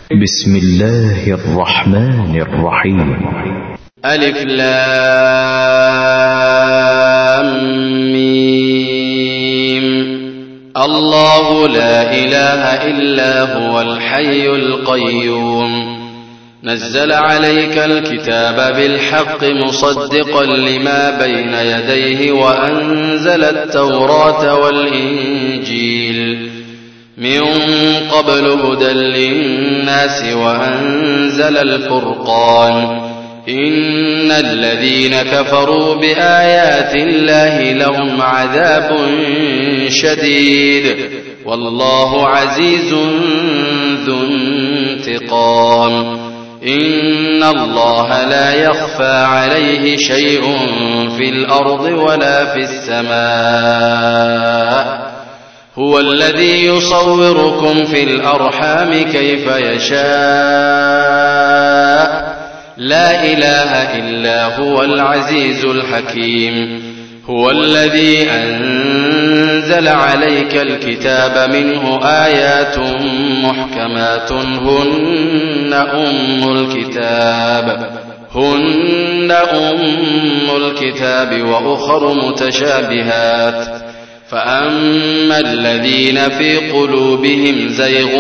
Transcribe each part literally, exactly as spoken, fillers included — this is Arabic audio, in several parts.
بسم الله الرحمن الرحيم. ألف لام ميم. الله لا إله إلا هو الحي القيوم نزل عليك الكتاب بالحق مصدقا لما بين يديه وأنزل التوراة والإنجيل من قبل هدى للناس وأنزل الفرقان إن الذين كفروا بآيات الله لهم عذاب شديد والله عزيز ذو انتقام. إن الله لا يخفى عليه شيء في الأرض ولا في السماء هو الذي يصوركم في الأرحام كيف يشاء لا إله إلا هو العزيز الحكيم. هو الذي أنزل عليك الكتاب منه آيات محكمات هن أم الكتاب هن أم الكتاب وأخر متشابهات فأما الذين في قلوبهم زيغ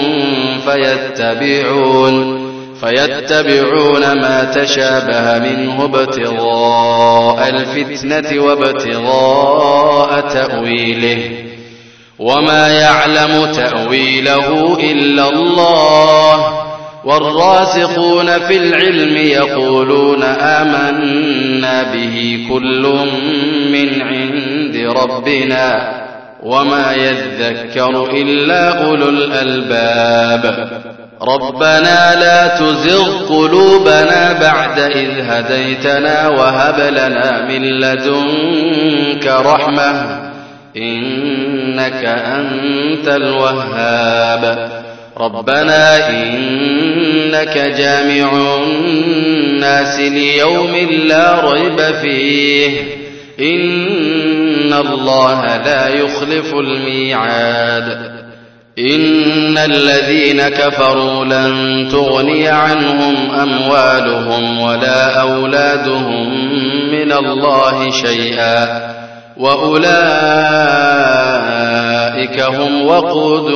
فيتبعون فيتبعون ما تشابه منه ابتغاء الفتنة وابتغاء تأويله وما يعلم تأويله إلا الله والراسخون في العلم يقولون آمنا به كل من عند ربنا وما يذكر إلا أولو الألباب. ربنا لا تزغ قلوبنا بعد إذ هديتنا وهب لنا من لدنك رحمة إنك أنت الوهاب. ربنا إنك جامع الناس ليوم لا ريب فيه إن الله لا يخلف الميعاد. إن الذين كفروا لن تغني عنهم أموالهم ولا أولادهم من الله شيئا وأولئك هم وقود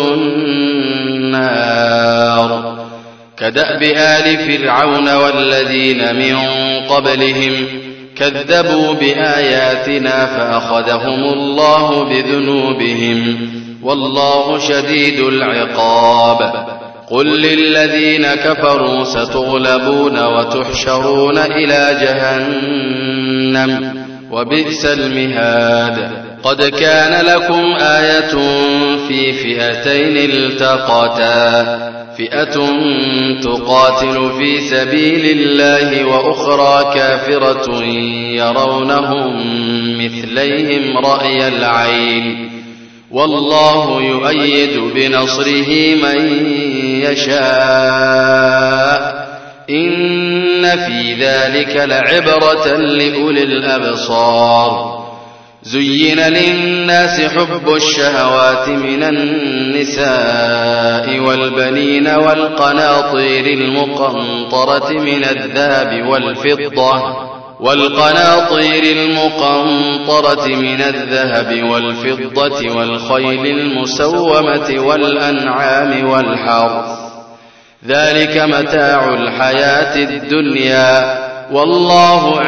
النار. كدأب آل فرعون والذين من قبلهم كذبوا بآياتنا فأخذهم الله بذنوبهم والله شديد العقاب. قل للذين كفروا ستغلبون وتحشرون إلى جهنم وبئس المهاد. قد كان لكم آية في فئتين التقتا فئة تقاتل في سبيل الله وأخرى كافرة يرونهم مثليهم رأي العين والله يؤيد بنصره من يشاء إن في ذلك لعبرة لأولي الأبصار. زين للناس حب الشهوات من النساء والبنين والقناطير المقنطرة من الذهب والفضة والقناطير المقنطرة من الذهب والفضة والخيل المسومة والأنعام والحرث ذلك متاع الحياة الدنيا والله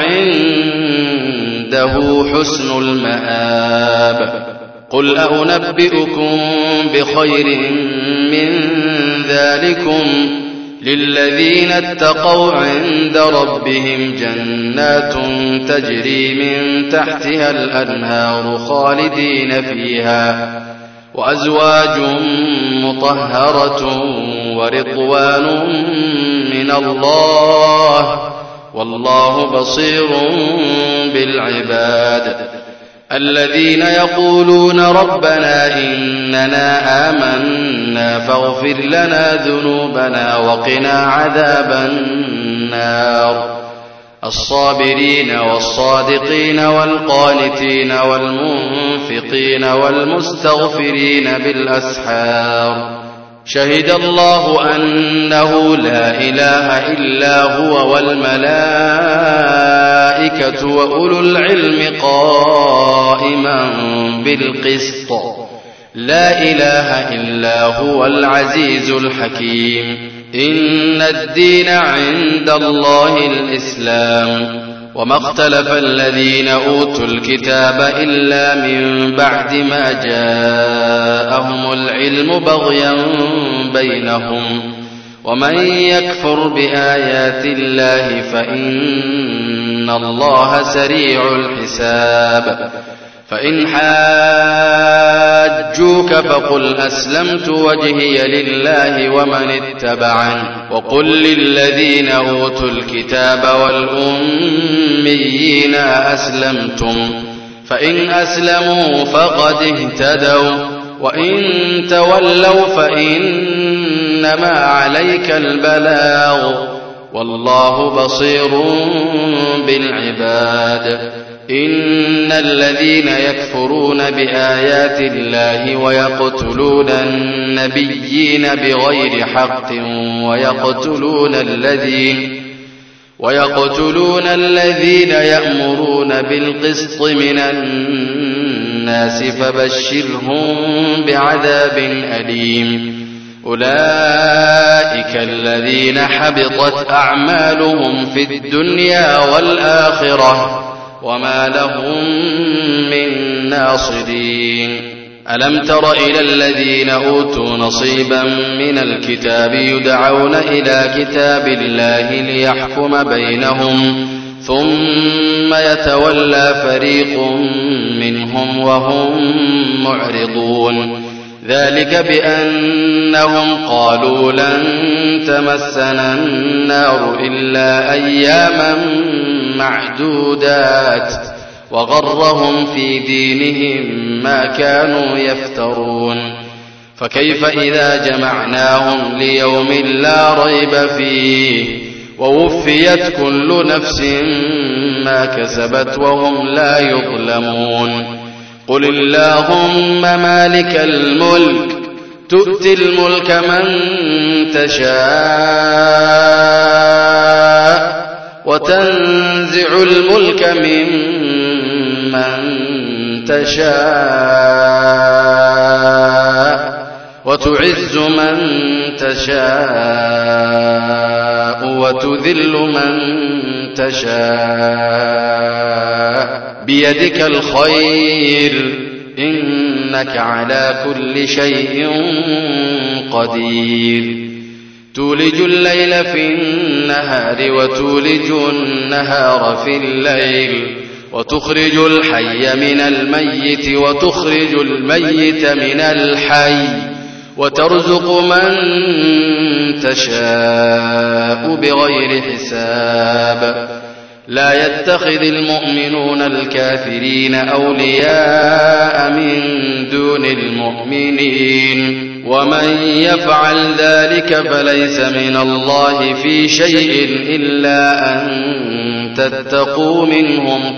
عنده حسن المآب. قل أنبئكم بخير من ذلكم للذين اتقوا عند ربهم جنات تجري من تحتها الأنهار خالدين فيها وأزواج مطهرة ورضوان من الله والله بصير بالعباد. الذين يقولون ربنا إننا آمنا فاغفر لنا ذنوبنا وقنا عذاب النار. الصابرين والصادقين والقانتين والمنفقين والمستغفرين بالأسحار شهد الله أنه لا إله إلا هو والملائكة وأولو العلم قائما بالقسط لا إله إلا هو العزيز الحكيم إن الدين عند الله الإسلام وما اختلف الذين أوتوا الكتاب إلا من بعد ما جاءهم العلم بغيا بينهم ومن يكفر بآيات الله فإن الله سريع الحساب فإن حاجوك فقل أسلمت وجهي لله ومن اتبعني وقل للذين أوتوا الكتاب والأميين أسلمتم فإن أسلموا فقد اهتدوا وإن تولوا فإنما عليك البلاغ والله بصير بالعباد إن الذين يكفرون بآيات الله ويقتلون النبيين بغير حق ويقتلون الذين ويقتلون الذين يأمرون بالقسط من الناس فبشرهم بعذاب أليم أولئك الذين حبطت أعمالهم في الدنيا والآخرة وما لهم من ناصرين ألم تر إلى الذين أوتوا نصيبا من الكتاب يدعون إلى كتاب الله ليحكم بينهم ثم يتولى فريق منهم وهم معرضون ذلك بأنهم قالوا لن تمسنا النار إلا أياما معدودات وغرهم في دينهم ما كانوا يفترون فكيف إذا جمعناهم ليوم لا ريب فيه ووفيت كل نفس ما كسبت وهم لا يظلمون قل اللهم مالك الملك تؤتي الملك من تشاء وتنزع الملك ممن تشاء وتعز من تشاء وتذل من تشاء بيدك الخير إنك على كل شيء قدير تولج الليل في النهار وتولج النهار في الليل وتخرج الحي من الميت وتخرج الميت من الحي وترزق من تشاء بغير حساب لا يتخذ المؤمنون الكافرين أولياء من دون المؤمنين ومن يفعل ذلك فليس من الله في شيء إلا أن تتقوا منهم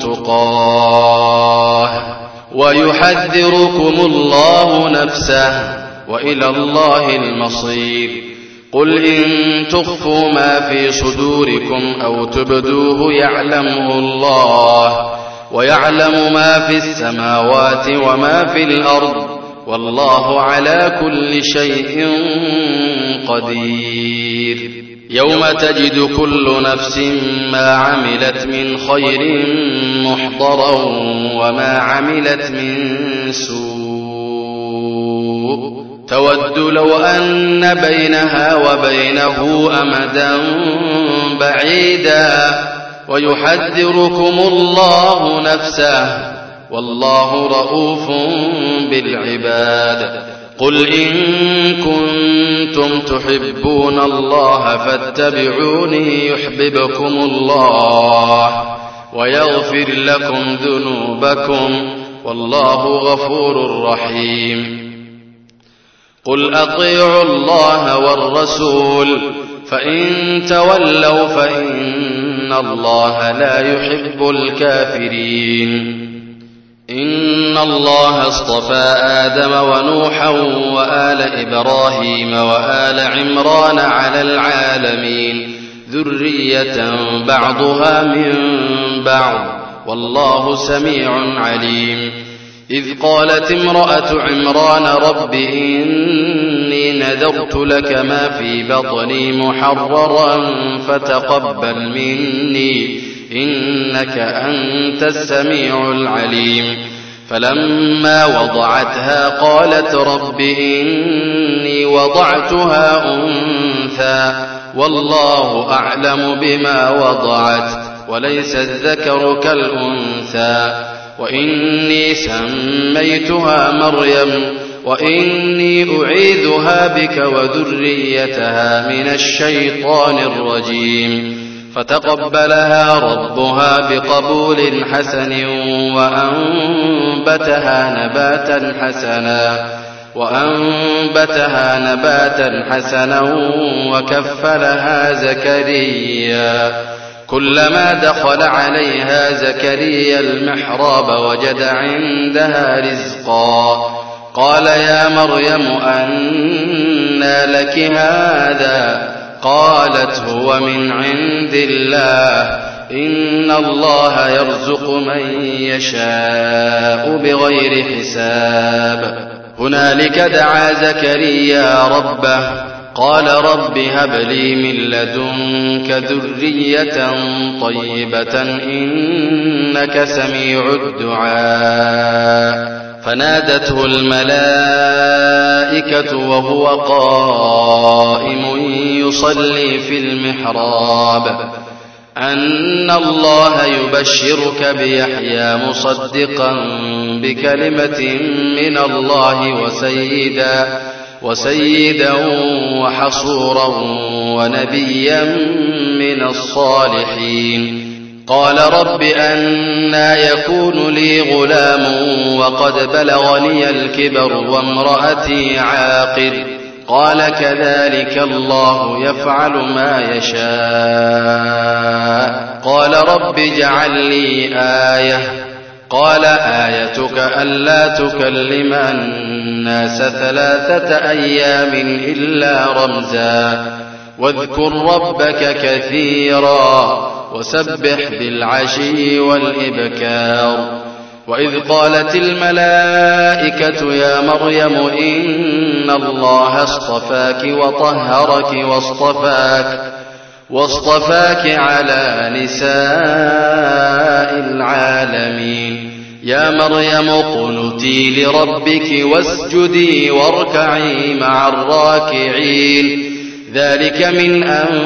تقاه ويحذركم الله نفسه وإلى الله المصير قل إن تخفوا ما في صدوركم أو تبدوه يعلمه الله ويعلم ما في السماوات وما في الأرض والله على كل شيء قدير يوم تجد كل نفس ما عملت من خير محضرا وما عملت من سوء تود لو أن بينها وبينه أمدا بعيدا ويحذركم الله نفسه والله رؤوف بالعباد قل إن كنتم تحبون الله فاتبعوني يحببكم الله ويغفر لكم ذنوبكم والله غفور رحيم قل أطيعوا الله والرسول فإن تولوا فإن الله لا يحب الكافرين إن الله اصطفى آدم ونوحا وآل إبراهيم وآل عمران على العالمين ذرية بعضها من بعض والله سميع عليم. إذ قالت امرأة عمران رب إني نذرت لك ما في بطني محررا فتقبل مني إنك أنت السميع العليم. فلما وضعتها قالت رب إني وضعتها أنثى والله أعلم بما وضعت وليس الذكر كالأنثى وإني سميتها مريم وإني أعيذها بك وذريتها من الشيطان الرجيم. فتقبلها ربها بقبول حسن وأنبتها نباتا حسنا وأنبتها نباتا حسنا وكفلها زكريا. كلما دخل عليها زكريا المحراب وجد عندها رزقا قال يا مريم أنى لك هذا قالت هو من عند الله إن الله يرزق من يشاء بغير حساب. هنالك دعا زكريا ربه قال رب هب لي من لدنك ذرية طيبة إنك سميع الدعاء. فنادته الملائكة وهو قائم يصلي في المحراب أن الله يبشرك بيحيى مصدقا بكلمة من الله وسيدا وسيدا وحصورا ونبيا من الصالحين. قال رب أنى يكون لي غلام وقد بلغني الكبر وامرأتي عاقر قال كذلك الله يفعل ما يشاء. قال رب اجعل لي آية قال آيتك ألا تكلم الناس ثلاثة أيام إلا رمزا واذكر ربك كثيرا وسبح بالعشي والإبكار. وإذ قالت الملائكة يا مريم إن الله اصطفاك وطهرك واصطفاك واصطفاك على نساء العالمين. يا مريم اقنتي لربك واسجدي واركعي مع الراكعين. ذلك من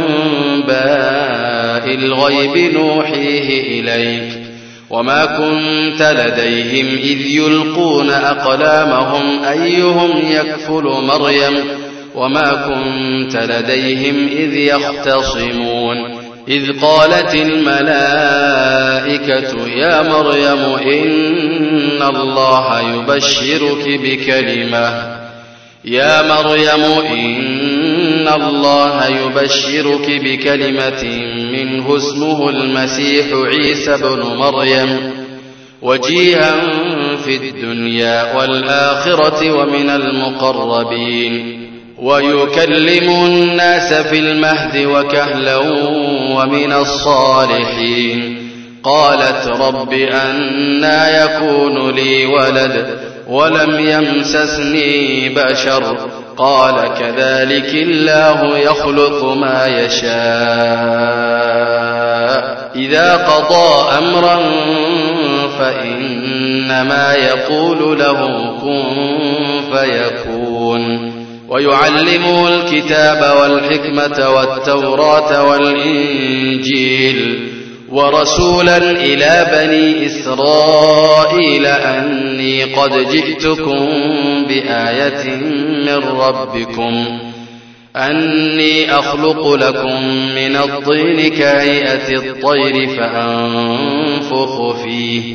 أنباء الغيب نوحيه إليك وما كنت لديهم إذ يلقون أقلامهم أيهم يكفل مريم وما كنت لديهم إذ يختصمون. إذ قالت الملائكة يا مريم إن الله يبشرك بكلمة يا مريم إن الله يبشرك بكلمة منه اسمه المسيح عيسى بن مريم وجيها في الدنيا والآخرة ومن المقربين ويكلم الناس في المهد وكهلا ومن الصالحين. قالت رب أنى يكون لي ولد ولم يمسسني بشر قال كذلك الله يخلق ما يشاء. إذا قضى أمرا فإنما يقول له كن فيكون. ويعلمه الكتاب والحكمة والتوراة والإنجيل ورسولا إلى بني إسرائيل أني قد جئتكم بآية من ربكم أني أخلق لكم من الطين كهيئة الطير فأنفخ فيه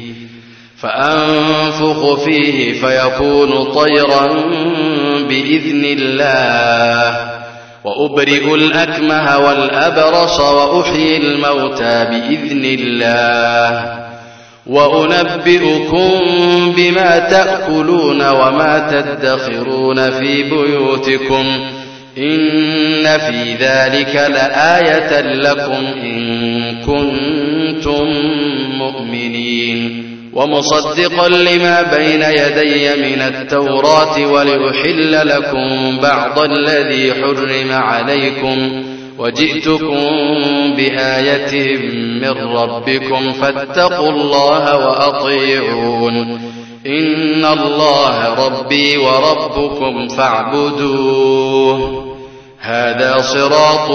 فأنفخ فيه فيكون طيرا بإذن الله وأبرئ الأكمه والأبرص وأحيي الموتى بإذن الله وأنبئكم بما تأكلون وما تدخرون في بيوتكم إن في ذلك لآية لكم إن كنتم مؤمنين ومصدقا لما بين يدي من التوراة ولأحل لكم بعض الذي حرم عليكم وجئتكم بآية من ربكم فاتقوا الله وأطيعون إن الله ربي وربكم فاعبدوه هذا صراط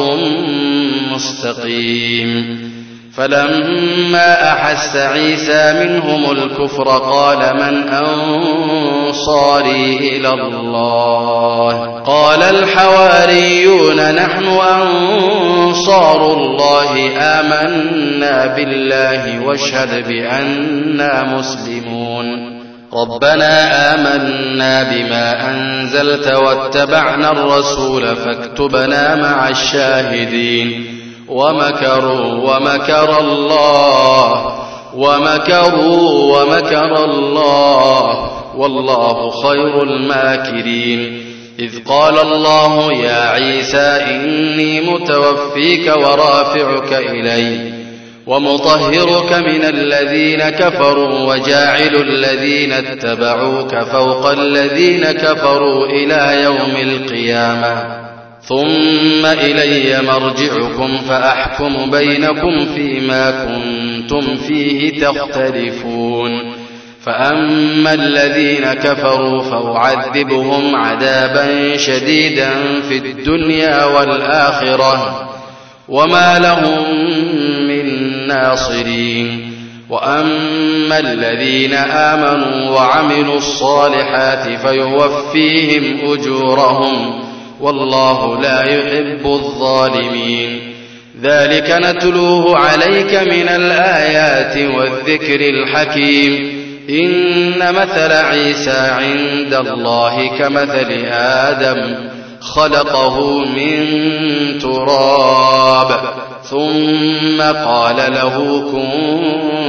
مستقيم فلما أحس عيسى منهم الكفر قال من أنصاري إلى الله قال الحواريون نحن أنصار الله آمنا بالله واشهد بأننا مسلمون ربنا آمنا بما أنزلت واتبعنا الرسول فاكتبنا مع الشاهدين ومكروا ومكر الله ومكروا ومكر الله والله خير الماكرين إذ قال الله يا عيسى إني متوفيك ورافعك إلي ومطهرك من الذين كفروا وجاعل الذين اتبعوك فوق الذين كفروا إلى يوم القيامة ثم إلي مرجعكم فأحكم بينكم فيما كنتم فيه تختلفون فأما الذين كفروا فأعذبهم عذابا شديدا في الدنيا والآخرة وما لهم من ناصرين وأما الذين آمنوا وعملوا الصالحات فيوفيهم أجورهم والله لا يحب الظالمين ذلك نتلوه عليك من الآيات والذكر الحكيم إن مثل عيسى عند الله كمثل آدم خلقه من تراب ثم قال له كن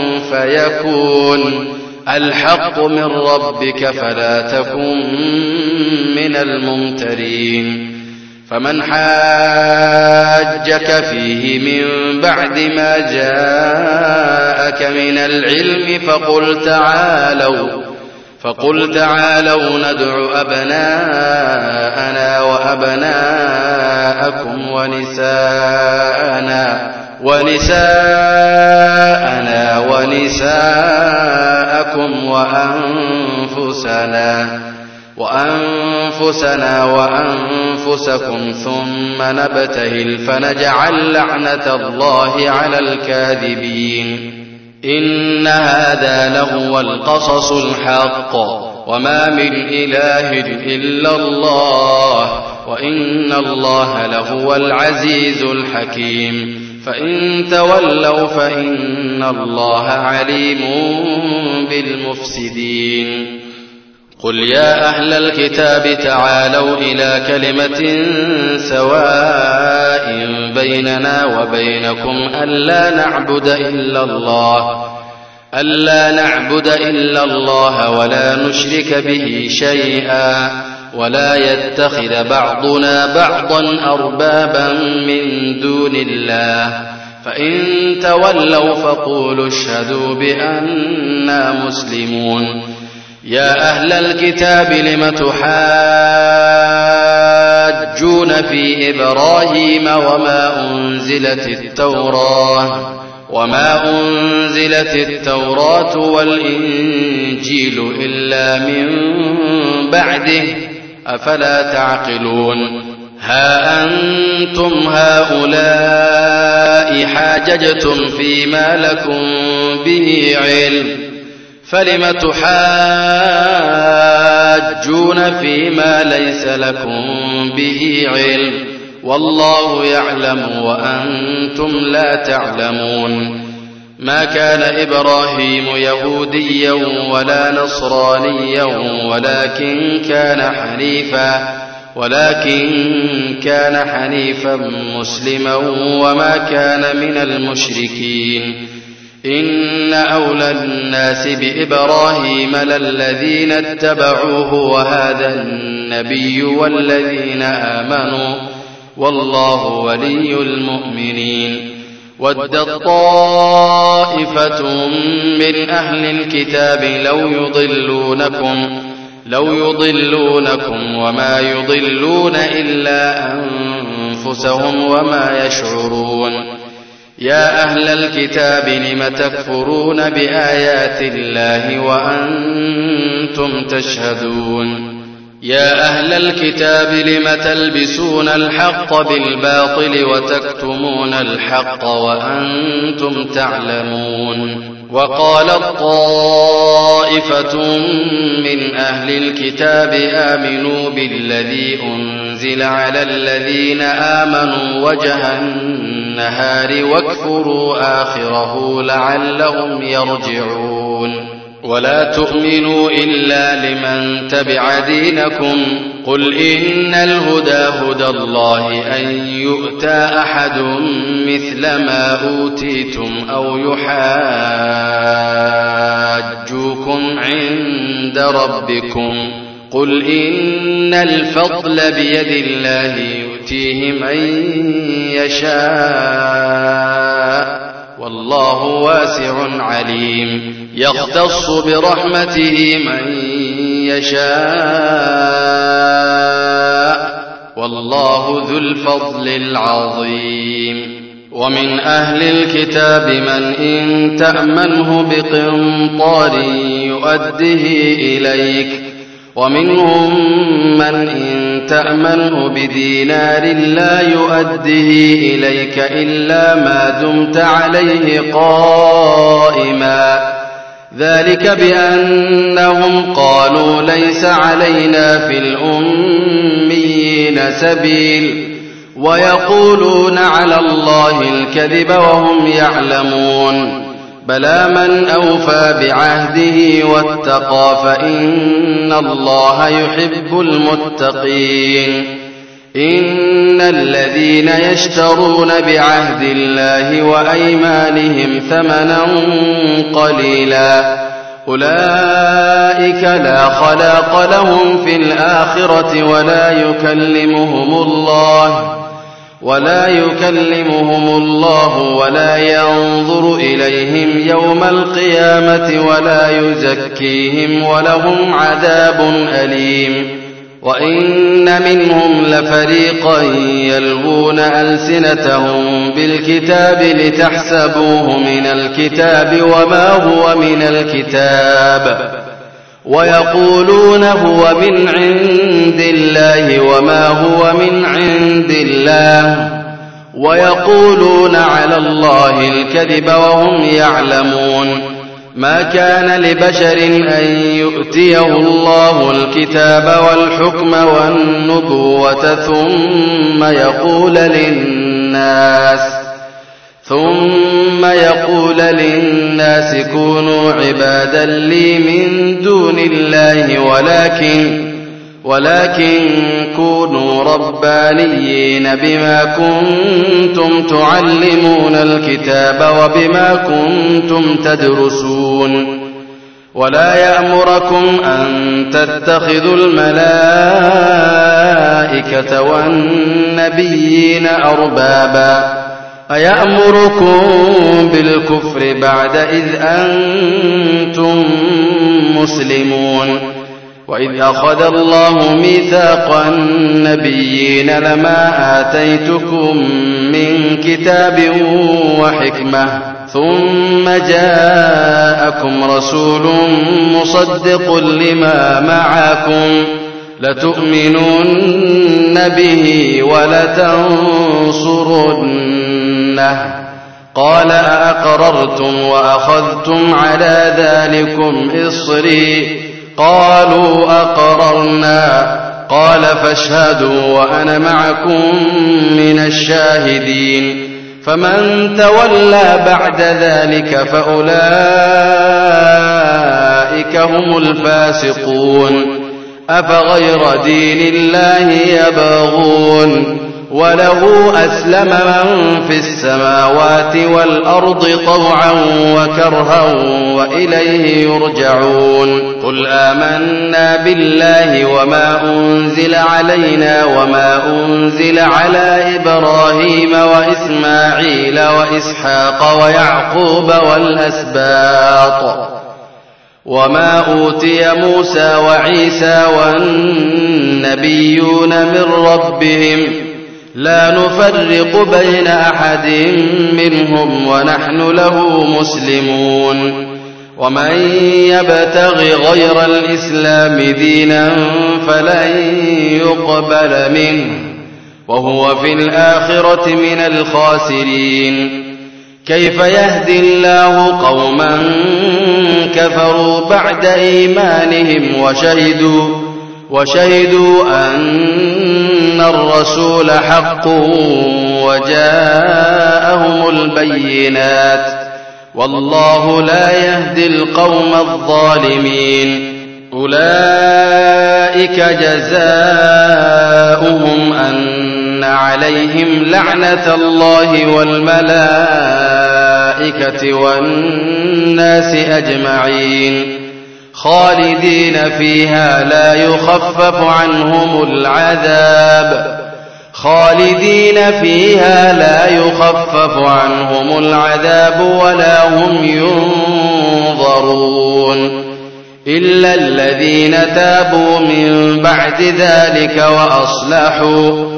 فيكون الحق من ربك فلا تكن من الممترين فمن حاجك فيه من بعد ما جاءك من العلم فقل تعالوا فقل تعالوا ندع أبناءنا وأبناءكم ونساءنا ونساءنا ونساءكم وأنفسنا وأنفسنا وأنفسكم ثم نبتهل فنجعل لعنة الله على الكاذبين إن هذا لهو القصص الحق وما من إله إلا الله وإن الله لهو العزيز الحكيم فإن تولوا فإن الله عليم بالمفسدين قل يا أهل الكتاب تعالوا إلى كلمة سواء بيننا وبينكم ألا نعبد إلا الله ألا نعبد إلا الله ولا نشرك به شيئا ولا يتخذ بعضنا بعضا أربابا من دون الله فإن تولوا فقولوا اشهدوا بأننا مسلمون يا أهل الكتاب لم تحاجون في إبراهيم وما أنزلت التوراة وما أنزلت التوراة والإنجيل إلا من بعده أفلا تعقلون ها أنتم هؤلاء حاججتم فيما لكم به علم فلم تحاجون فيما ليس لكم به علم والله يعلم وأنتم لا تعلمون ما كان إبراهيم يهوديا ولا نصرانيا ولكن كان حنيفا ولكن كان حنيفا مسلما وما كان من المشركين إن أولى الناس بإبراهيم للذين اتبعوه وهذا النبي والذين آمنوا والله ولي المؤمنين. ودت طائفة من أهل الكتاب لو يضلونكم لو يضلونكم وما يضلون إلا أنفسهم وما يشعرون. يا أهل الكتاب لم تكفرون بآيات الله وأنتم تشهدون. يا أهل الكتاب لم تلبسون الحق بالباطل وتكتمون الحق وأنتم تعلمون. وقالت طائفة من أهل الكتاب آمنوا بالذي أنزل على الذين آمنوا وجه النهار واكفروا آخره لعلهم يرجعون. ولا تؤمنوا إلا لمن تبع دينكم قل إن الهدى هدى الله أن يؤتى أحد مثل ما أوتيتم أو يحاجوكم عند ربكم قل إن الفضل بيد الله يؤتيه من يشاء والله واسع عليم. يختص برحمته من يشاء والله ذو الفضل العظيم. ومن أهل الكتاب من إن تأمنه بقنطار يؤده إليك ومنهم من إن تأمنه بدينار لا يؤده إليك إلا ما دمت عليه قائما ذلك بأنهم قالوا ليس علينا في الأميين سبيل ويقولون على الله الكذب وهم يعلمون. بلى من أوفى بعهده واتقى فإن الله يحب المتقين. إن الذين يشترون بعهد الله وأيمانهم ثمنا قليلا أولئك لا خلاق لهم في الآخرة ولا يكلمهم الله ولا يكلمهم الله ولا ينظر إليهم يوم القيامة ولا يزكيهم ولهم عذاب أليم. وإن منهم لفريقا يلوون ألسنتهم بالكتاب لتحسبوه من الكتاب وما هو من الكتاب ويقولون هو من عند الله وما هو من عند الله ويقولون على الله الكذب وهم يعلمون. ما كان لبشر أن يؤتيه الله الكتاب والحكم والنبوة ثم يقول للناس ثم يقول للناس كونوا عبادا لي من دون الله ولكن ولكن كونوا ربانيين بما كنتم تعلمون الكتاب وبما كنتم تدرسون. ولا يأمركم أن تتخذوا الملائكة والنبيين أربابا أيأمركم بالكفر بعد إذ أنتم مسلمون. وإذ أخذ الله ميثاق النبيين لما آتيتكم من كتاب وحكمة ثم جاءكم رسول مصدق لما معكم لتؤمنن به ولتنصرنه قال أأقررتم وأخذتم على ذلكم إصري قالوا أقررنا قال فاشهدوا وأنا معكم من الشاهدين. فمن تولى بعد ذلك فأولئك هم الفاسقون. أفغير دين الله يبغون وله أسلم من في السماوات والأرض طوعا وكرها وإليه يرجعون قل آمنا بالله وما أنزل علينا وما أنزل على إبراهيم وإسماعيل وإسحاق ويعقوب والأسباط وما أوتي موسى وعيسى والنبيون من ربهم لا نفرق بين أحد منهم ونحن له مسلمون ومن يبتغ غير الإسلام دينا فلن يقبل منه وهو في الآخرة من الخاسرين كيف يهدي الله قوما كفروا بعد إيمانهم وشهدوا وشهدوا أن الرسول حق وجاءهم البينات والله لا يهدي القوم الظالمين أولئك جزاؤهم أن عليهم لعنة الله والملائكة والناس أجمعين خالدين فيها لا يخفف عنهم العذاب خالدين فيها لا يخفف عنهم العذاب ولا هم ينظرون إلا الذين تابوا من بعد ذلك وأصلحوا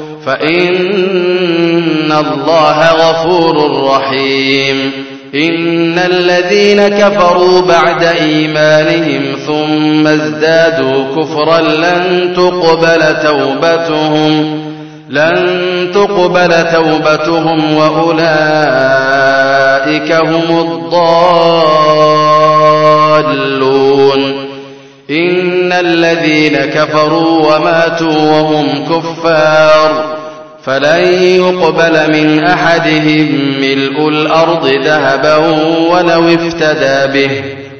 فإن الله غفور رحيم إن الذين كفروا بعد إيمانهم ثم ازدادوا كفرا لن تقبل توبتهم لن تقبل توبتهم وأولئك هم الضالون إن الذين كفروا وماتوا وهم كفار فلن يقبل من أحدهم ملء الأرض ذهبا ولو افتدى به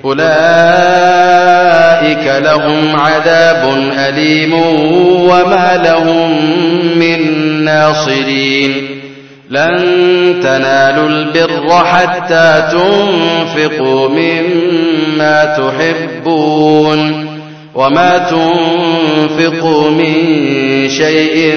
أولئك لهم عذاب أليم وما لهم من ناصرين لن تنالوا البر حتى تنفقوا مما تحبون وما تنفقوا من شيء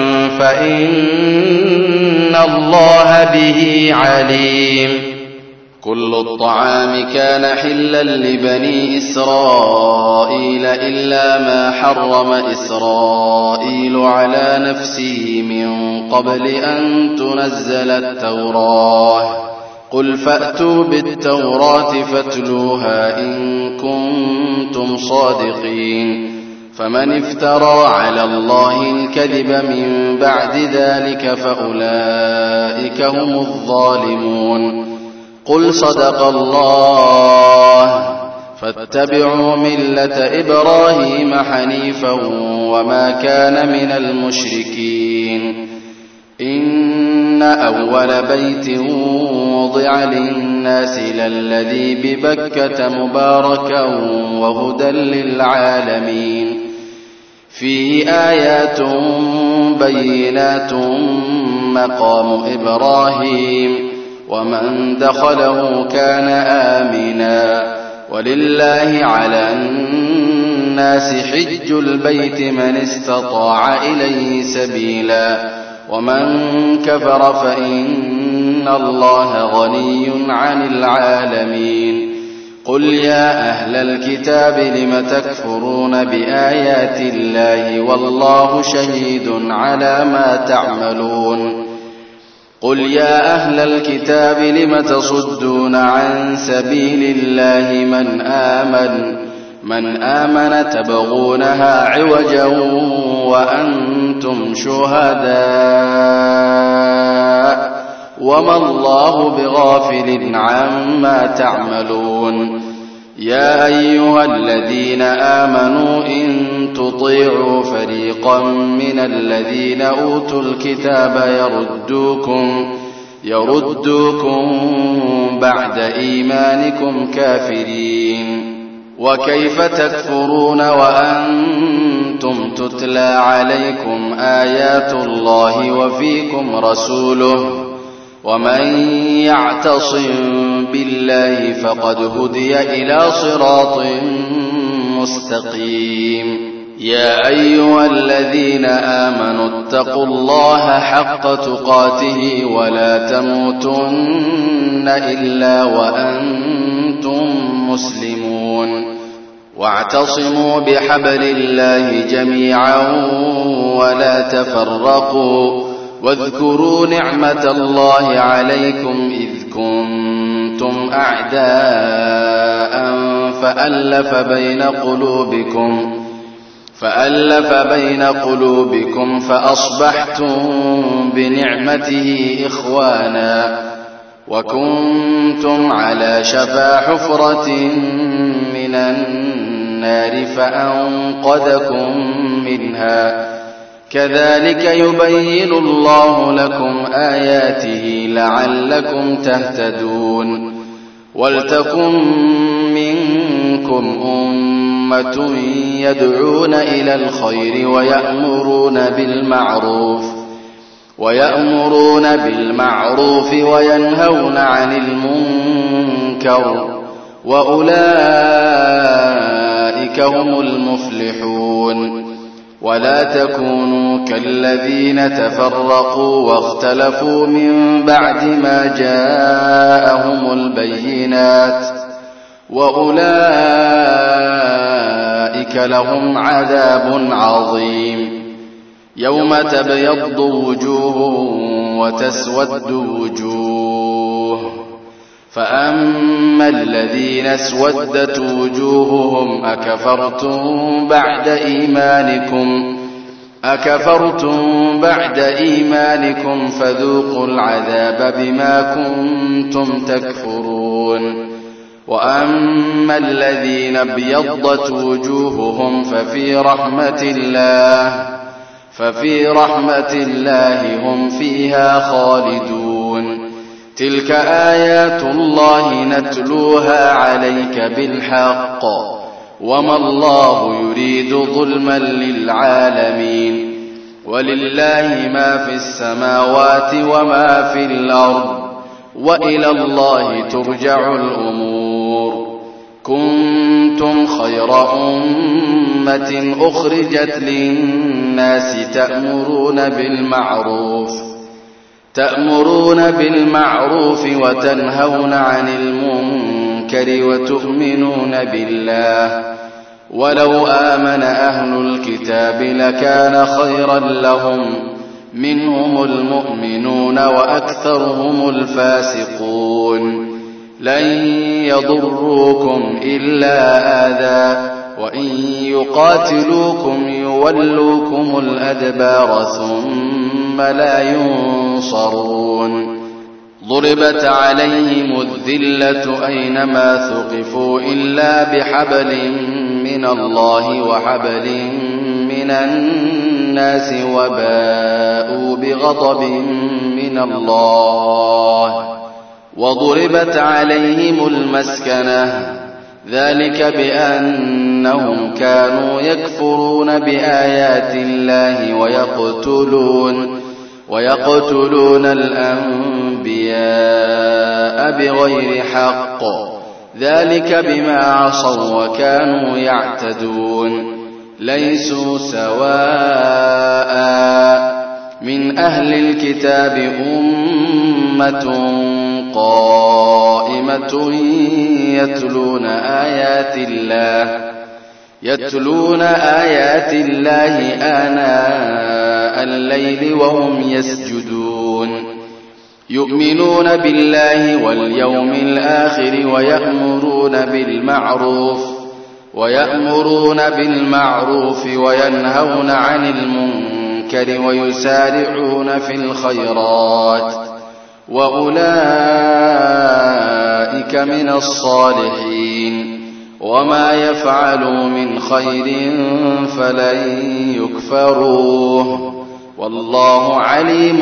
فإن الله به عليم كل الطعام كان حلا لبني إسرائيل إلا ما حرم إسرائيل على نفسه من قبل أن تنزل التوراة قل فأتوا بالتوراة فاتلوها إن كنتم صادقين فمن افترى على الله الكذب من بعد ذلك فأولئك هم الظالمون قل صدق الله فاتبعوا ملة إبراهيم حنيفا وما كان من المشركين إن أول بيت وضع للناس للذي ببكة مباركا وهدى للعالمين فيه آيات بينات مقام إبراهيم ومن دخله كان آمنا ولله على الناس حج البيت من استطاع إليه سبيلا ومن كفر فإن الله غني عن العالمين قل يا أهل الكتاب لم تكفرون بآيات الله والله شهيد على ما تعملون قل يا أهل الكتاب لم تصدون عن سبيل الله من آمن من آمن تبغونها عوجا وأنتم شهداء وما الله بغافل عما تعملون يا أيها الذين آمنوا إن تطيعوا فريقا من الذين أوتوا الكتاب يردوكم يردوكم بعد إيمانكم كافرين وكيف تكفرون وأنتم كنتم تتلى عليكم آيات الله وفيكم رسوله ومن يعتصم بالله فقد هدي إلى صراط مستقيم يا أيها الذين آمنوا اتقوا الله حق تقاته ولا تموتن إلا وأنتم مسلمون واعتصموا بحبل الله جميعا ولا تفرقوا واذكروا نعمة الله عليكم إذ كنتم أعداء فألف بين قلوبكم فألف بين قلوبكم فأصبحتم بنعمته إخوانا وكنتم على شفا حفرة من النار فأنقذكم منها كذلك يبين الله لكم آياته لعلكم تهتدون ولتكن منكم أمة يدعون إلى الخير ويأمرون بالمعروف ويأمرون بالمعروف وينهون عن المنكر وأولئك هم المفلحون ولا تكونوا كالذين تفرقوا واختلفوا من بعد ما جاءهم البينات وأولئك لهم عذاب عظيم يوم تبيض وجوه وتسود وجوه فأما الذين اسودت وجوههم أكفرتم بعد إيمانكم أكفرتم بعد إيمانكم فذوقوا العذاب بما كنتم تكفرون وأما الذين ابيضت وجوههم ففي رحمة الله ففي رحمة الله هم فيها خالدون تلك آيات الله نتلوها عليك بالحق وما الله يريد ظلما للعالمين ولله ما في السماوات وما في الأرض وإلى الله ترجع الأمور كنتم خير أمة أخرجت للناس تأمرون بالمعروف تأمرون بالمعروف وتنهون عن المنكر وتؤمنون بالله ولو آمن أهل الكتاب لكان خيرا لهم منهم المؤمنون وأكثرهم الفاسقون لن يضروكم إلا آذى وإن يقاتلوكم يولوكم الأدبار ثم لا ينصرون ضربت عليهم الذلة أينما ثقفوا إلا بحبل من الله وحبل من الناس وباءوا بغضب من الله وضربت عليهم المسكنة ذلك بأنهم كانوا يكفرون بآيات الله ويقتلون ويقتلون الأنبياء بغير حق ذلك بما عصوا وكانوا يعتدون ليسوا سواء من أهل الكتاب أمة قائمة يتلون آيات الله يتلون آيات الله آناء الليل وهم يسجدون يؤمنون بالله واليوم الآخر ويأمرون بالمعروف ويأمرون بالمعروف وينهون عن المنكر ويسارعون في الخيرات وأولئك من الصالحين وما يفعلوا من خير فلن يكفروه والله عليم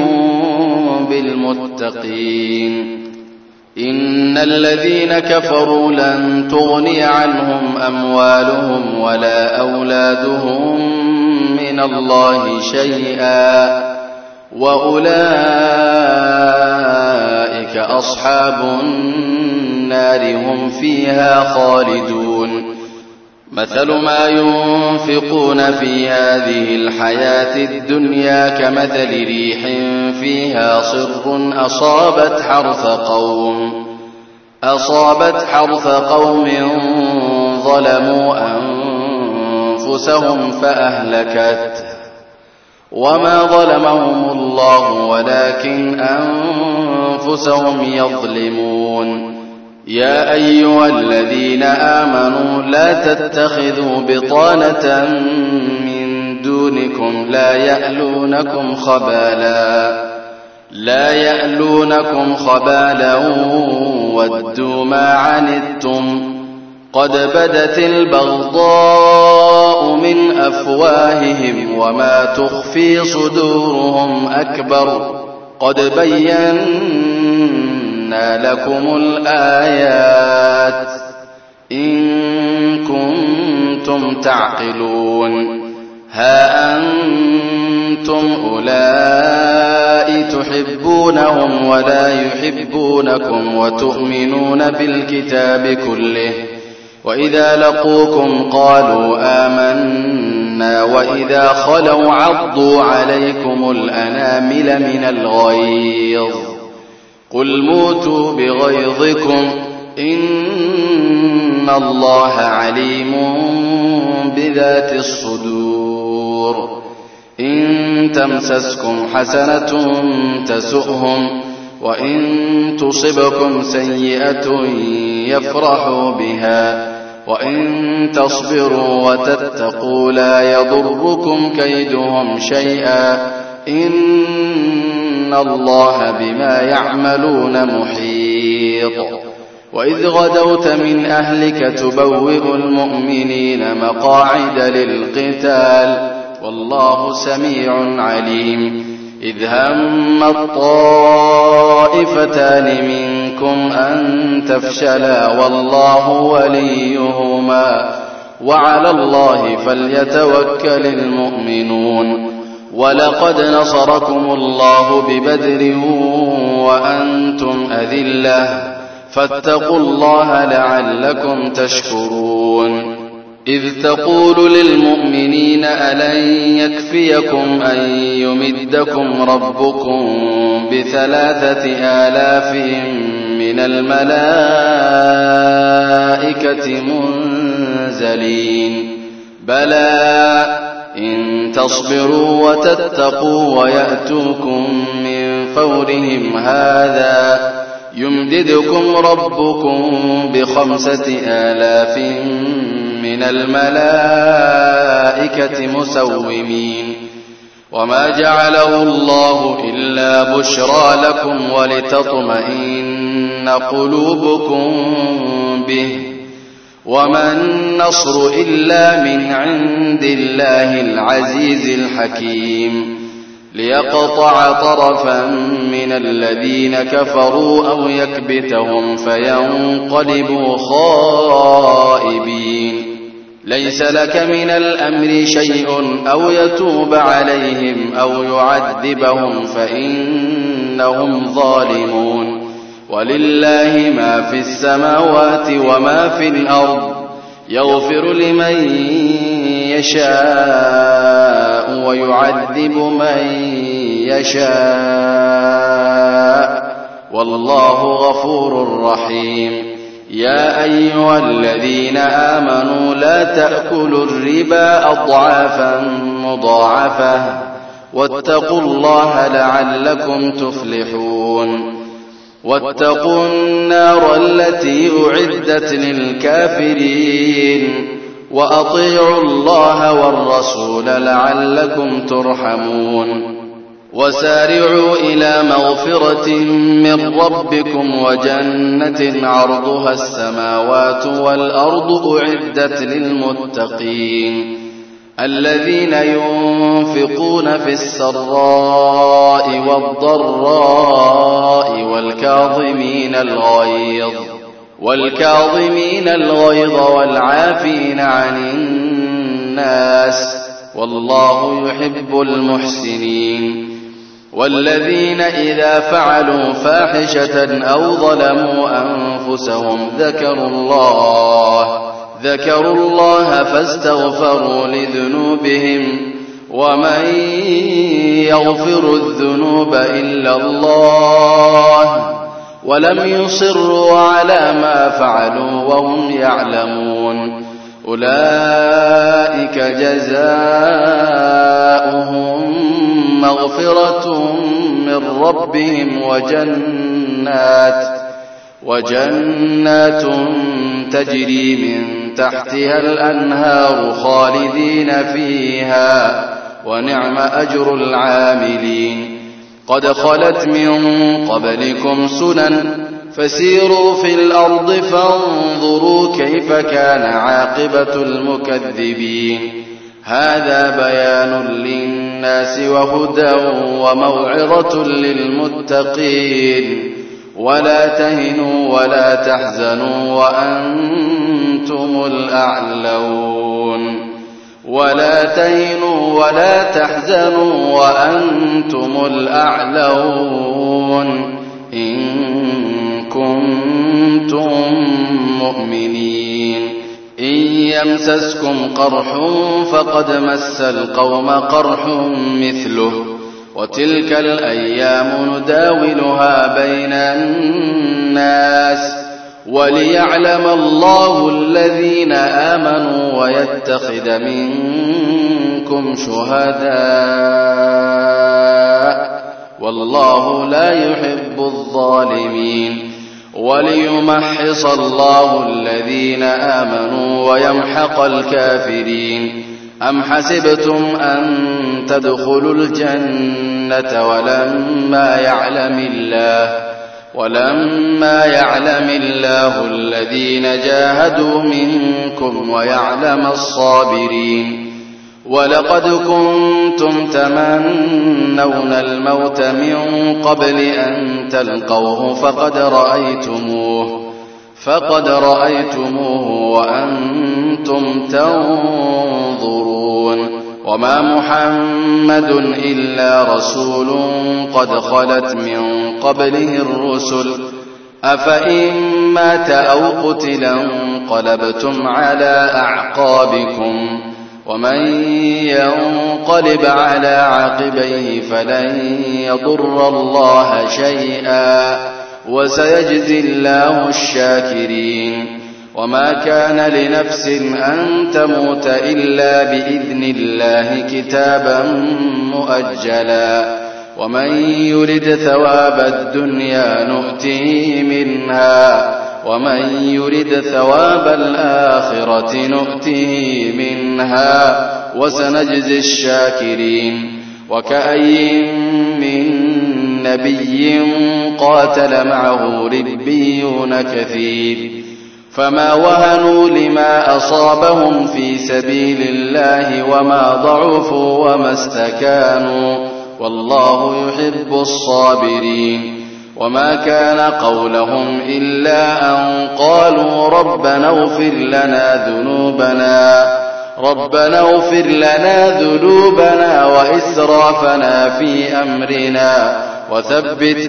بالمتقين إن الذين كفروا لن تغني عنهم أموالهم ولا أولادهم من الله شيئا وأولئك أصحاب النار هم فيها خالدون مثل ما ينفقون في هذه الحياة الدنيا كمثل ريح فيها صر أصابت حرث قوم أصابت حرث قوم ظلموا أنفسهم فأهلكته وما ظلمهم الله ولكن أنفسهم يظلمون يا أيها الذين آمنوا لا تتخذوا بطانة من دونكم لا يألونكم خبالا لا يألونكم خبالا ودوا ما عنتم قد بدت البغضاء من أفواههم وما تخفي صدورهم أكبر قد بينا لكم الآيات إن كنتم تعقلون ها أنتم أولئك تحبونهم ولا يحبونكم وتؤمنون بالكتاب كله وإذا لقوكم قالوا آمنا وإذا خلوا عضوا عليكم الأنامل من الغيظ قل موتوا بغيظكم إن الله عليم بذات الصدور إن تمسسكم حسنة تسؤهم وإن تصبكم سيئة يفرحوا بها وإن تصبروا وتتقوا لا يضركم كيدهم شيئا إن الله بما يعملون محيط وإذ غدوت من أهلك تبوئ المؤمنين مقاعد للقتال والله سميع عليم إذ هم الطائفتان منكم أن تفشلا والله وليهما وعلى الله فليتوكل المؤمنون ولقد نصركم الله ببدر وأنتم أذلة فاتقوا الله لعلكم تشكرون إذ تقول للمؤمنين ألن يكفيكم أن يمدكم ربكم بثلاثة آلاف من الملائكة منزلين بلى إن تصبروا وتتقوا ويأتوكم من فورهم هذا يمددكم ربكم بخمسة آلاف من الملائكة مسومين وما جعله الله إلا بشرى لكم ولتطمئن قلوبكم به وما النصر إلا من عند الله العزيز الحكيم ليقطع طرفا من الذين كفروا أو يكبتهم فينقلبوا خائبين ليس لك من الأمر شيء أو يتوب عليهم أو يعذبهم فإنهم ظالمون ولله ما في السماوات وما في الأرض يغفر لمن يشاء ويعذب من يشاء والله غفور رحيم يا أيها الذين آمنوا لا تأكلوا الربا أضعافا مضاعفة واتقوا الله لعلكم تفلحون واتقوا النار التي أعدت للكافرين وأطيعوا الله والرسول لعلكم ترحمون وسارعوا إلى مغفرة من ربكم وجنة عرضها السماوات والأرض أعدت للمتقين الذين ينفقون في السراء والضراء والكاظمين الغيظ والكاظمين الغيظ والعافين عن الناس والله يحب المحسنين. والذين إذا فعلوا فاحشة أو ظلموا أنفسهم ذكروا الله ذكروا الله فاستغفروا لذنوبهم ومن يغفر الذنوب إلا الله ولم يصروا على ما فعلوا وهم يعلمون أولئك جزاؤهم مغفرة من ربهم وجنات وجنات تجري من تحتها الأنهار خالدين فيها ونعم أجر العاملين. قد خلت من قبلكم سنن فسيروا في الأرض فانظروا كيف كان عاقبة المكذبين. هذا بيان للناس وهدى وموعظة للمتقين. ولا تهنوا ولا تحزنوا وأنتم الأعلون ولا تهنوا ولا تحزنوا وأنتم الأعلون إن كنتم مؤمنين. إن يمسسكم قرح فقد مس القوم قرح مثله وتلك الأيام نداولها بين الناس وليعلم الله الذين آمنوا ويتخذ منكم شهداء والله لا يحب الظالمين. وليمحص الله الذين آمنوا ويمحق الكافرين. أم حسبتم أن تدخلوا الجنة ولما يعلم الله ولما يعلم الله الذين جاهدوا منكم ويعلم الصابرين. ولقد كنتم تمنون الموت من قبل أن تلقوه فقد رأيتموه فقد رأيتموه وأنتم تنظرون. وما محمد إلا رسول قد خلت من قبله الرسل أفإن مات أو قتل انقلبتم على أعقابكم ومن ينقلب على عقبيه فلن يضر الله شيئا وسيجزي الله الشاكرين. وما كان لنفس أن تموت إلا بإذن الله كتابا مؤجلا ومن يرد ثواب الدنيا نؤته منها ومن يرد ثواب الآخرة نؤته منها وسنجزي الشاكرين. وكأي من نبي قاتل معه ربيون كثير فما وهنوا لما أصابهم في سبيل الله وما ضعفوا وما استكانوا والله يحب الصابرين. وما كان قولهم إلا أن قالوا ربنا اغفر لنا ذنوبنا ربنا اغفر لنا ذنوبنا وإسرافنا في أمرنا وثبت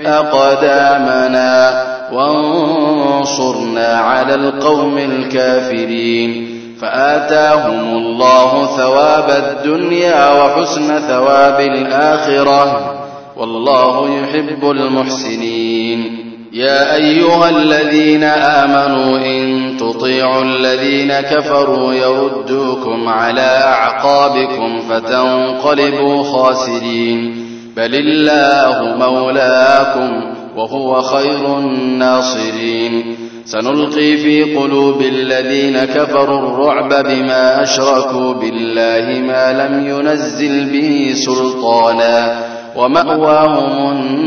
أقدامنا وانصرنا على القوم الكافرين. فآتاهم الله ثواب الدنيا وحسن ثواب الآخرة والله يحب المحسنين. يا أيها الذين آمنوا إن تطيعوا الذين كفروا يردوكم على أعقابكم فتنقلبوا خاسرين بل الله مولاكم وهو خير الناصرين. سنلقي في قلوب الذين كفروا الرعب بما أشركوا بالله ما لم ينزل به سلطانا ومأواهم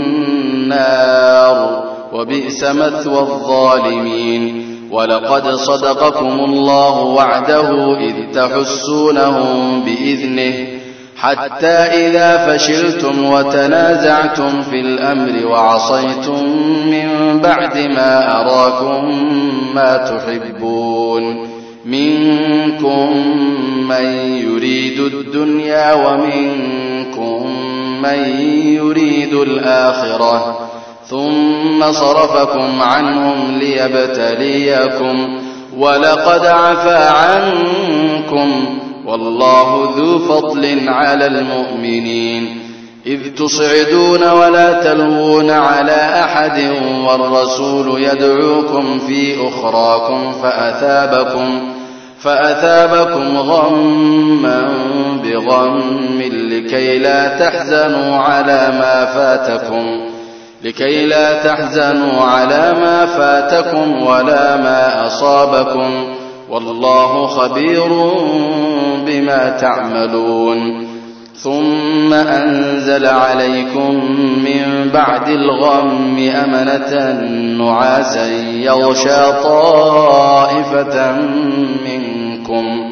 النار وبئس مثوى الظالمين. ولقد صدقكم الله وعده إذ تحسونهم بإذنه حتى إذا فشلتم وتنازعتم في الأمر وعصيتم من بعد ما أراكم ما تحبون منكم من يريد الدنيا ومنكم من يريد الآخرة ثم صرفكم عنهم ليبتليكم ولقد عفا عنكم والله ذو فضل على المؤمنين إذ تصعدون ولا تلوون على أحد والرسول يدعوكم في أخراكم فأثابكم فأثابكم غما بغم لكي لا تحزنوا على ما فاتكم لكي لا تحزنوا على ما فاتكم ولا ما أصابكم والله خبير بما تعملون ثم أنزل عليكم من بعد الغم أمنة نعاسا يغشى طائفة منكم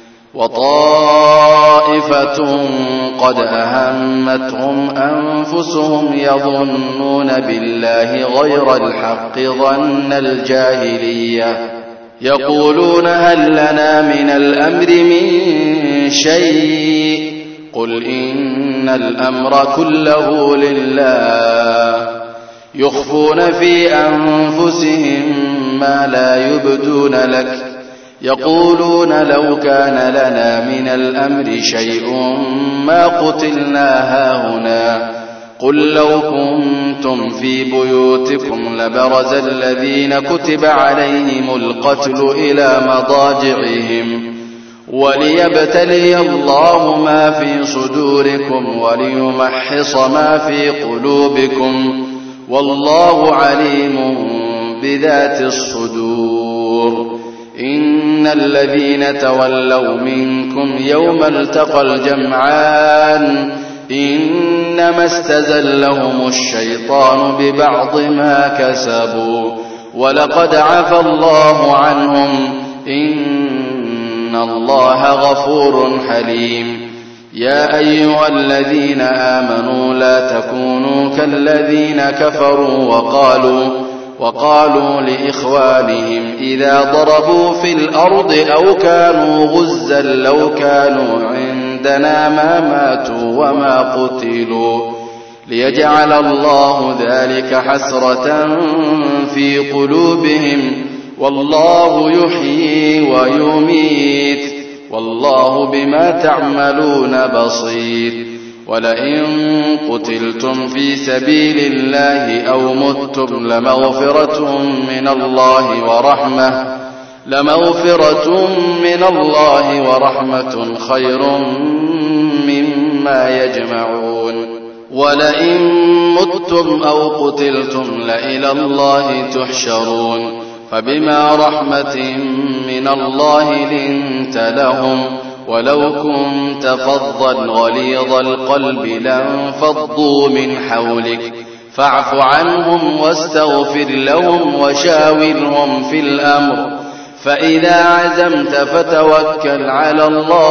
وطائفة قد أهمتهم أنفسهم يظنون بالله غير الحق ظن الجاهلية يقولون هل لنا من الأمر من شيء قل إن الأمر كله لله يخفون في أنفسهم ما لا يبدون لك يقولون لو كان لنا من الأمر شيء ما قتلنا هاهنا قل لو كنتم في بيوتكم لبرز الذين كتب عليهم القتل إلى مضاجعهم وليبتلي الله ما في صدوركم وليمحص ما في قلوبكم والله عليم بذات الصدور إن الذين تولوا منكم يوم التقى الجمعان إنما استزلهم الشيطان ببعض ما كسبوا ولقد عفى الله عنهم إن الله غفور حليم يا أيها الذين آمنوا لا تكونوا كالذين كفروا وقالوا وقالوا لإخوانهم إذا ضربوا في الأرض أو كانوا غزا لو كانوا عندنا ما ماتوا وما قتلوا ليجعل الله ذلك حسرة في قلوبهم والله يحيي ويميت والله بما تعملون بصير ولئن قتلتم في سبيل الله أو متم لمغفرة من الله ورحمة لمغفرة من الله ورحمة خير مما يجمعون ولئن متم أو قتلتم لإلى الله تحشرون فبما رحمة من الله لنت لهم ولو كنت فظا غليظ القلب لانفضوا من حولك فاعف عنهم واستغفر لهم وشاورهم في الأمر فإذا عزمت فتوكل على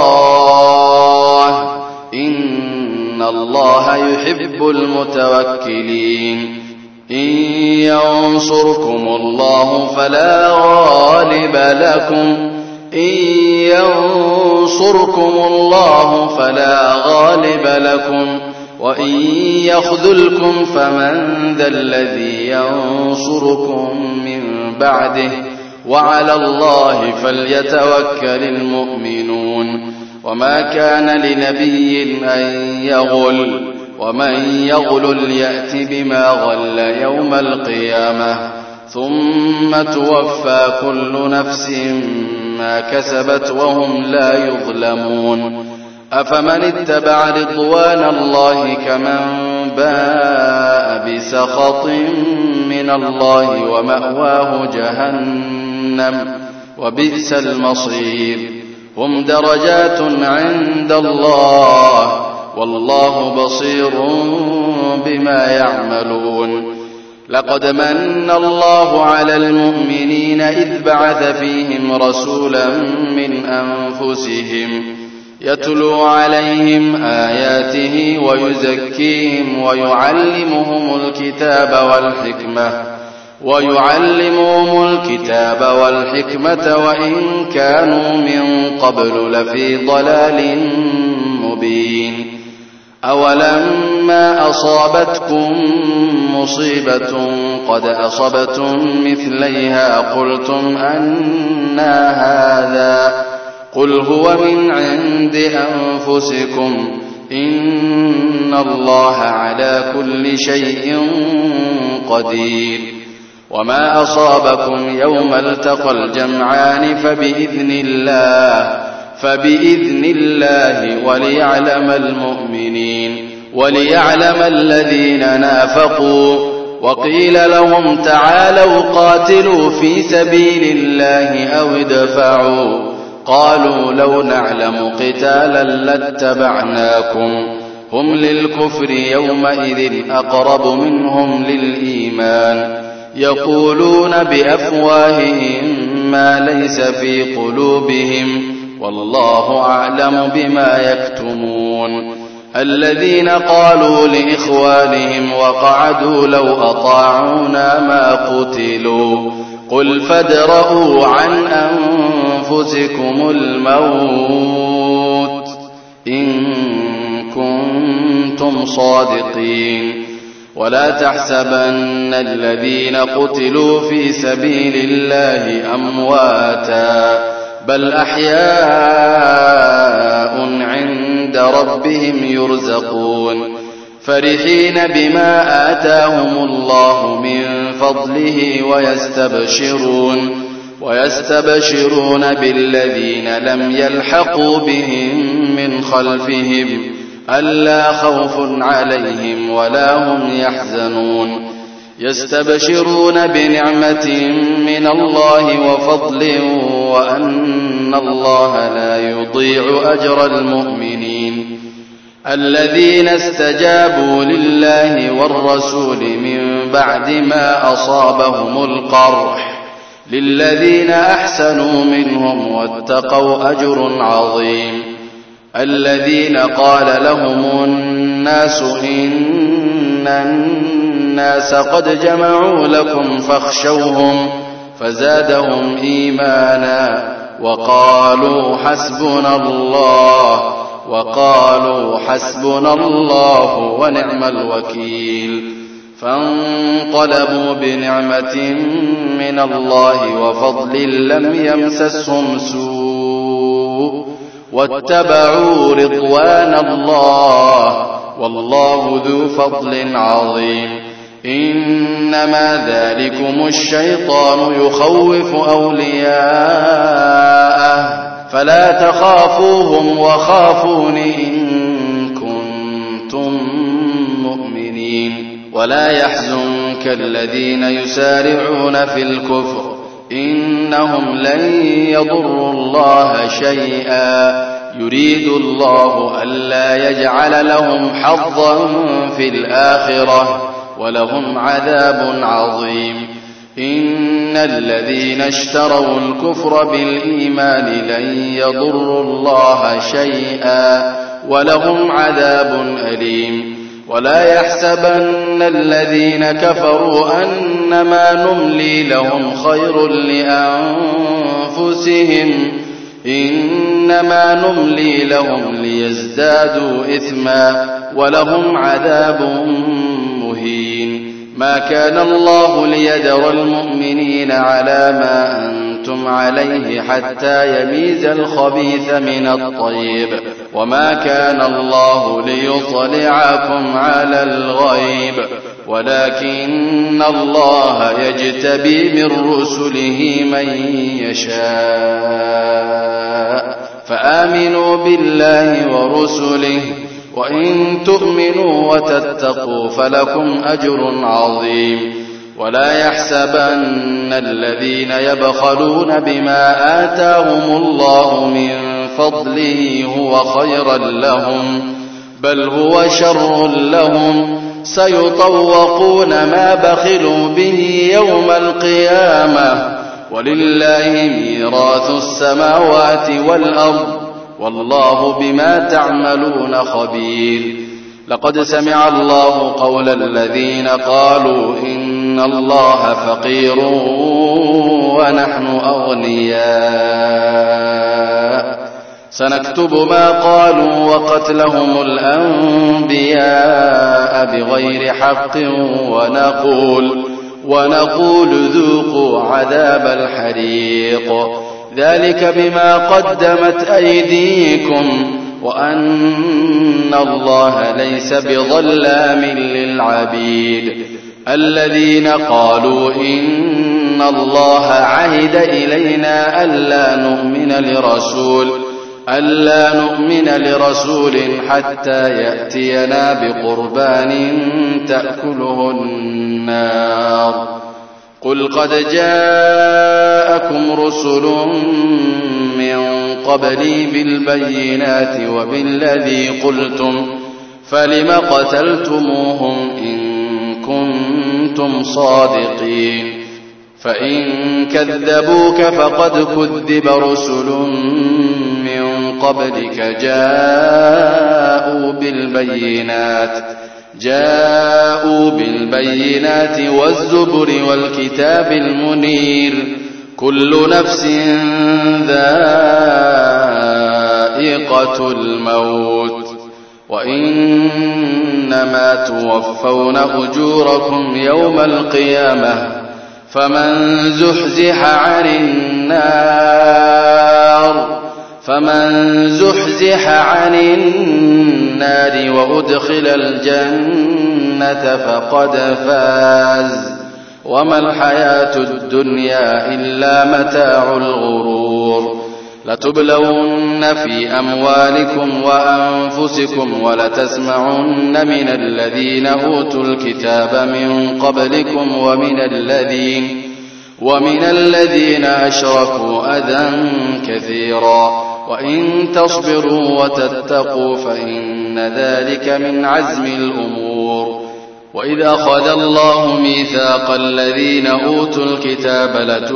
الله إن الله يحب المتوكلين إن ينصركم الله فلا غالب لكم إن ينصركم الله فلا غالب لكم وإن يخذلكم فمن ذا الذي ينصركم من بعده وعلى الله فليتوكل المؤمنون وما كان لنبي أن يغل ومن يغل يأت بما غل يوم القيامة ثم توفى كل نفس ما كسبت وهم لا يظلمون أفمن اتبع رضوان الله كمن باء بسخط من الله ومأواه جهنم وبئس المصير هم درجات عند الله والله بصير بما يعملون لقد من الله على المؤمنين إذ بعث فيهم رسولا من أنفسهم يتلو عليهم آياته ويزكيهم ويعلمهم الكتاب والحكمة ويعلمهم الكتاب والحكمة وإن كانوا من قبل لفي ضلال مبين. أولما أصابتكم مصيبة قد أصبتم مثليها قلتم أنى هذا قل هو من عند أنفسكم إن الله على كل شيء قدير. وما أصابكم يوم التقى الجمعان فبإذن الله فبإذن الله وليعلم المؤمنين وليعلم الذين نافقوا. وقيل لهم تعالوا قاتلوا في سبيل الله أو ادفعوا قالوا لو نعلم قتالا لاتبعناكم هم للكفر يومئذ أقرب منهم للإيمان يقولون بأفواههم ما ليس في قلوبهم والله أعلم بما يكتمون. الذين قالوا لإخوانهم وقعدوا لو أطاعونا ما قتلوا قل فادرءوا عن أنفسكم الموت إن كنتم صادقين. ولا تحسبن الذين قتلوا في سبيل الله أمواتا بل أحياء عند ربهم يرزقون فرحين بما آتاهم الله من فضله ويستبشرون ويستبشرون بالذين لم يلحقوا بهم من خلفهم ألا خوف عليهم ولا هم يحزنون. يستبشرون بنعمة من الله وفضل وأن الله لا يضيع أجر المؤمنين. الذين استجابوا لله والرسول من بعد ما أصابهم القرح للذين أحسنوا منهم واتقوا أجر عظيم. الذين قال لهم الناس إن الناس قد جمعوا لكم فاخشوهم فزادهم إيمانا وقالوا حسبنا الله وقالوا حسبنا الله ونعم الوكيل. فانقلبوا بنعمة من الله وفضل لم يمسسهم سوء واتبعوا رضوان الله والله ذو فضل عظيم. إنما ذلكم الشيطان يخوف أولياءه فلا تخافوهم وخافون إن كنتم مؤمنين. ولا يحزنك الذين يسارعون في الكفر إنهم لن يضروا الله شيئا يريد الله ألا يجعل لهم حظا في الآخرة ولهم عذاب عظيم. إن الذين اشتروا الكفر بالإيمان لن يضروا الله شيئا ولهم عذاب أليم. ولا يحسبن الذين كفروا أنما نملي لهم خير لأنفسهم إنما نملي لهم ليزدادوا إثما ولهم عذاب مهين. ما كان الله ليذر المؤمنين على ما أنتم عليه حتى يميز الخبيث من الطيب وما كان الله ليطلعكم على الغيب ولكن الله يجتبي من رسله من يشاء فآمنوا بالله ورسله وإن تؤمنوا وتتقوا فلكم أجر عظيم. ولا يحسبن الذين يبخلون بما آتاهم الله من فضله هو خيرا لهم بل هو شر لهم سيطوقون ما بخلوا به يوم القيامة ولله ميراث السماوات والأرض والله بما تعملون خبير. لقد سمع الله قول الذين قالوا إن إن الله فقير ونحن أغنياء سنكتب ما قالوا وقتلهم الأنبياء بغير حق ونقول ونقول ذوقوا عذاب الحريق ذلك بما قدمت أيديكم وأن الله ليس بظلام للعبيد الذين قالوا إن الله عهد إلينا ألا نؤمن لرسول ألا نؤمن لرسول حتى يأتينا بقربان تأكله النار قل قد جاءكم رسل من قبلي بالبينات وبالذي قلتم فلم قتلتموهم إن كنتم صادقين فإن كذبوك فقد كذب رسل من قبلك جاءوا بالبينات جاءوا بالبينات والزبر والكتاب المنير كل نفس ذائقة الموت وإنما توفون أجوركم يوم القيامة فمن زحزح عن النار فمن زحزح عن النار وأدخل الجنة فقد فاز وما الحياة الدنيا إلا متاع الغرور لتبلون في أموالكم وأنفسكم ولتسمعن من الذين أوتوا الكتاب من قبلكم ومن الذين ومن الذين أشركوا أذى كثيرا وإن تصبروا وتتقوا فإن ذلك من عزم الأمور وإذ أخذ الله ميثاق الذين أوتوا الكتاب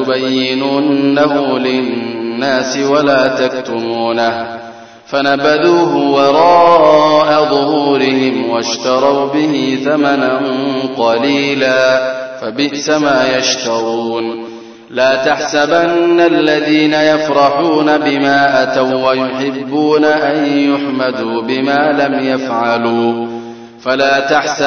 لتبيننه للناس ولا تكتمونه فنبذوه وراء ظهورهم واشتروا به ثمنا قليلا فبئس ما يشترون لا تحسبن الذين يفرحون بما أتوا ويحبون أن يحمدوا بما لم يفعلوا فلا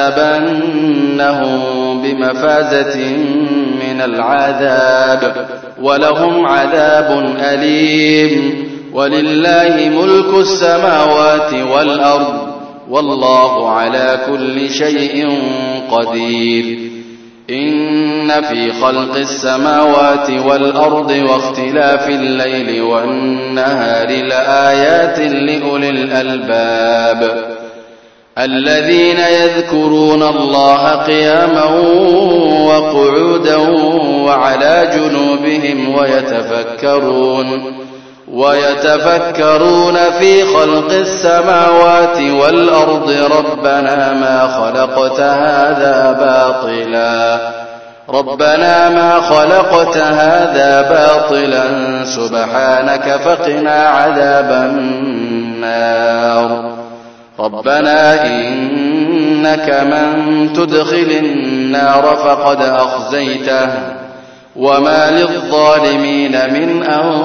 تحسبنهم بمفازة من العذاب ولهم عذاب أليم ولله ملك السماوات والأرض والله على كل شيء قدير إن في خلق السماوات والأرض واختلاف الليل والنهار لآيات لأولي الألباب الذين يذكرون الله قياما وقعودا وعلى جنوبهم ويتفكرون ويتفكرون في خلق السماوات والأرض ربنا ما خلقت هذا باطلا ربنا ما خلقت هذا باطلا سبحانك فقنا عذاب النار ربنا إنك من تدخل النار فقد أخزيته وما للظالمين من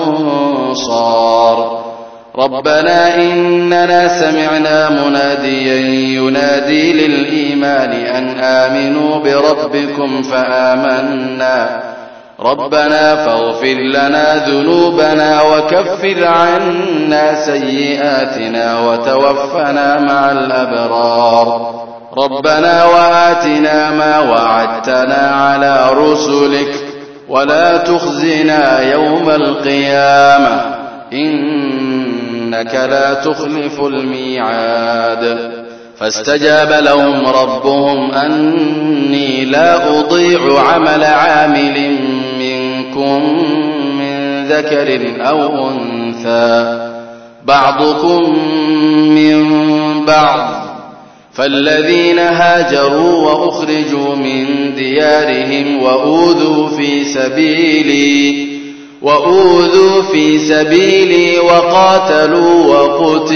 أنصار ربنا إننا سمعنا مناديا ينادي للإيمان أن آمنوا بربكم فآمنا ربنا فاغفر لنا ذنوبنا وكفر عنا سيئاتنا وتوفنا مع الأبرار ربنا وآتنا ما وعدتنا على رسلك ولا تخزنا يوم القيامة إنك لا تخلف الميعاد فاستجاب لهم ربهم أني لا أضيع عمل عامل منكم من ذكر أو أنثى بعضكم من بعض فالذين هاجروا وأخرجوا من ديارهم وأوذوا في سبيلي وأوذوا في سبيلي وقاتلوا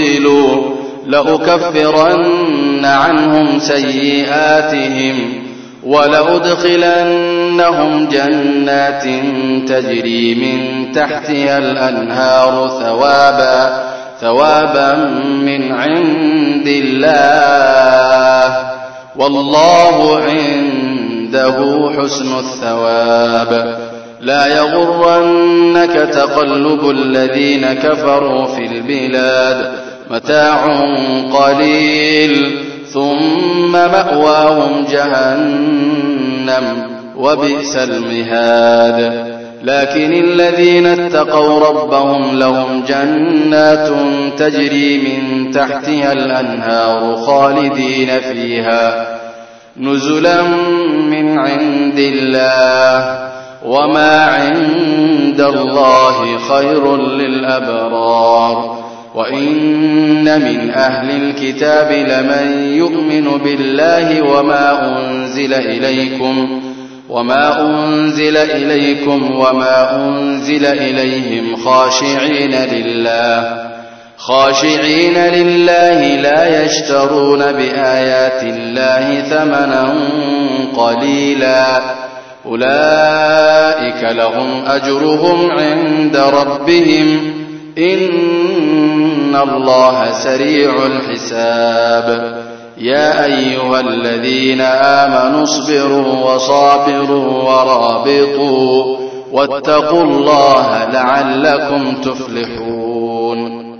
وقتلوا لأكفرن عنهم سيئاتهم ولأدخلنهم جنات تجري من تحتها الأنهار ثوابا ثوابا من عند الله والله عنده حسن الثواب. لا يغرنك تقلب الذين كفروا في البلاد متاع قليل ثم مأواهم جهنم وبئس المهاد. لكن الذين اتقوا ربهم لهم جنات تجري من تحتها الأنهار خالدين فيها نزلا من عند الله وما عند الله خير للأبرار. وإن من أهل الكتاب لمن يؤمن بالله وما أنزل إليكم وما أنزل إليكم وما أنزل إليهم خاشعين لله خاشعين لله لا يشترون بآيات الله ثمنا قليلا أولئك لهم أجرهم عند ربهم إن الله سريع الحساب. يا أيها الذين آمنوا اصبروا وصابروا ورابطوا واتقوا الله لعلكم تفلحون.